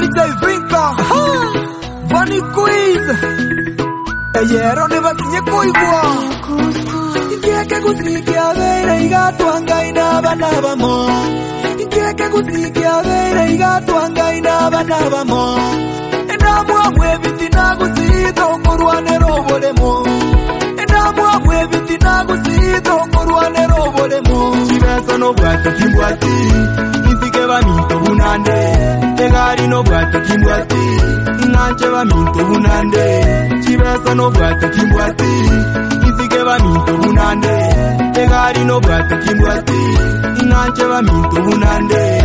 Vinka Vani Quiz Eyero ne bakinye koigwa Ingeke gusikia bere igatwanga inabana bamo Ingeke gusikia bere igatwanga inabana bamo Enamwa mwebiti nagusito kurwane robolemo Enamwa mwebiti nagusito kurwane robolemo Chibeso no bwato kimbwati Nifike baminto bunande Tegari no bwato kimbwati Nanche baminto bunande Chibeso no bwato kimbwati Nifike baminto bunande Tegari no bwato kimbwati Nanche baminto bunande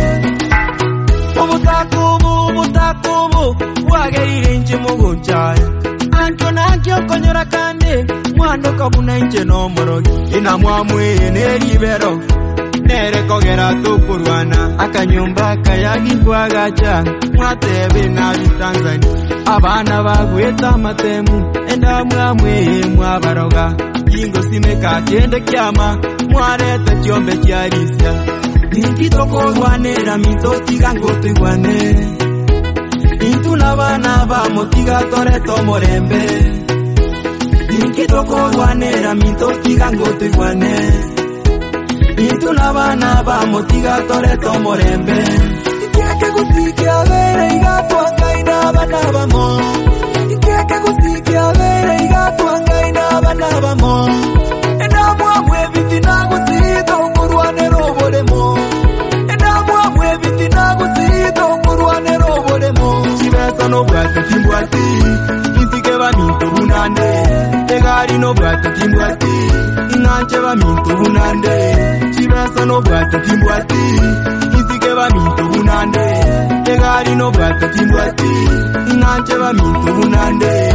Obutakubu Wagerire inche mugonchaya Ancho nankyo konyora kande Mwando kabuna inche no morogi Inamwamwe neribero Nere kogera tukurwana Akanyumba kayagi kwa gacha Mwatebe na Tanzania Abana bagweta matemu Enda mwamwe mwabaroga Ingo simeka kende kyama Mwareta chiombe chiarisya Nikitoko rwanera mitoti gango tuigwane Intuna bana ba motiga toreto morembe Nikitoko rwanera mitoti gango tuigwane Intuna bana ba motiga toreto morembe Ingeke gusikia bere igatwanga inabana bamo Ingeke gusikia bere igatwanga inabana bamo Enamwa mwebiti nagusito kurwane robolemo Enamwa mwebiti nagusito kurwane robolemo Chibeso no bwato kimbwati Nifike baminto bunande Tegari no bwato kimbwati Nanche baminto bunande Chibeso no bwato kimbwati Nifike baminto bunande Tegari no bwato kimbwati Nanche baminto bunande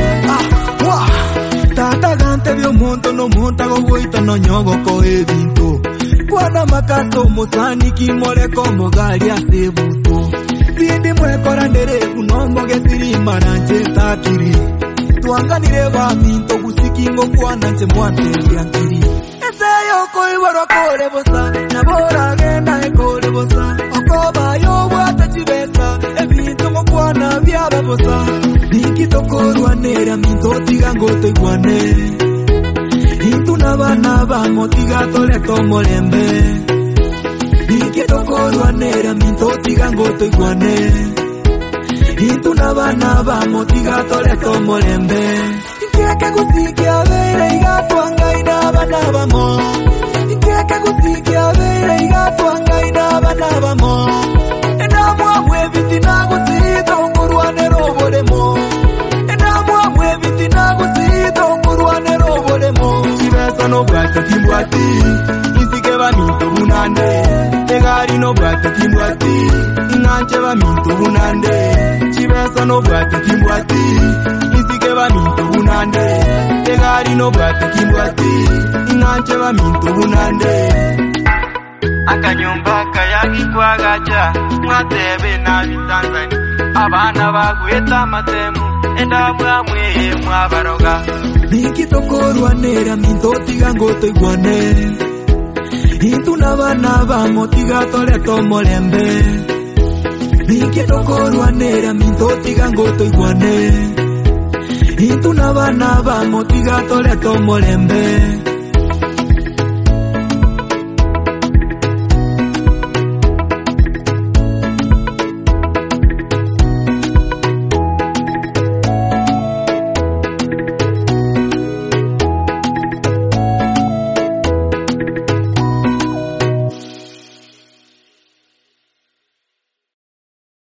Tata gante vyo monto no monta go goita no nyogo ko ebinto Kwana makato mosani kimore como gali asebuto Bindi mwe korandere kunombo gesiri maranje takiri Tuanganire ba minto gusikingo kwana nche mwante yankiri Eseyo koi waro kore bosa Nabora genda e kore bosa Okoba yo wata chibesa Ebinto mo kwana vyaba bosa Nikitoko rwanera mitoti gango tuigwane Intuna bana ba motiga toleto morembe Nikitoko rwanera mitoti gango tuigwane Intuna bana ba motiga toleto morembe Ingeke gusikia bere igatwanga inabana bamo Ingeke gusikia bere igatwanga inabana bamo Enamwa mwebiti nagusito kurwane robolemo Enamwa mwebiti nagusito kurwane robolemo Chibeso no bwato kimbwati Nifike baminto bunande Tegari no bwato kimbwati Nanche baminto bunande Chibeso no bwato kimbwati Nifike baminto bunande Tegari no bwato kimbwati Nanche baminto bunande Akanyumba kayagi kwa gacha Mwatebe na Tanzania Abana bagweta matemu Enda mwamwe mwabaroga Nikitoko rwanera mitoti gango tuigwane Intuna bana ba motiga toleto morembe Nikitoko rwanera mitoti gango tuigwane Intuna bana ba motiga toleto morembe